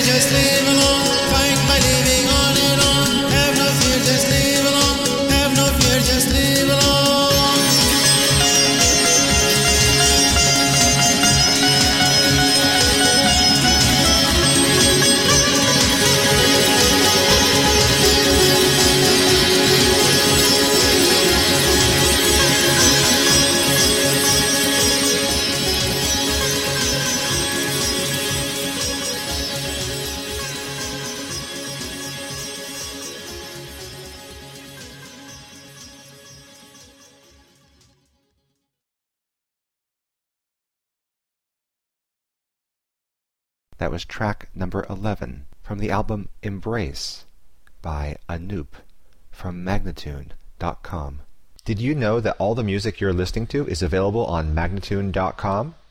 just leave alone. Find my living on and on. Have no fear, just leave alone. Have no fear, just leave alone. That was track number 11 from the album Embrace by Anoop from Magnatune.com. Did you know that all the music you're listening to is available on Magnatune.com?